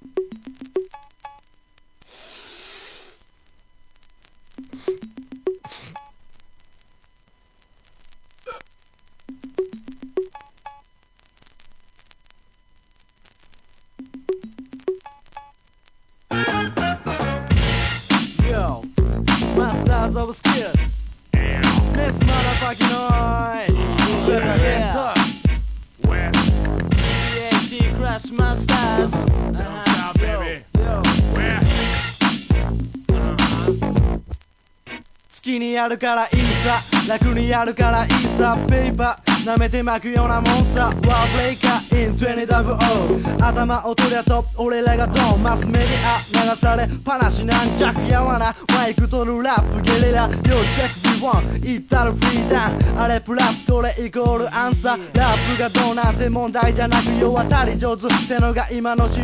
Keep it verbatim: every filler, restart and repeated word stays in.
Yo, Masters of Skills. Miss Motherfucking Noise. Yeah, yeah. Where? P H D Crash Masters. Don't stop, baby. Yo, Where? 好きにやるからいいさ、楽にやるからいいさ、ペーパー舐めて巻くようなもんさ、ワーブレイカー in にじゅうダブリューオー 頭を取りゃと俺らがドン、マスメディア流されっぱなしなんじゃくやわな、マイク取るラップゲリラ、要チェック ビーワン 言ったらフリーダウン、あれプラスこれイコールアンサー、ラップがどうなんて問題じゃなく世渡り上手ってのが今の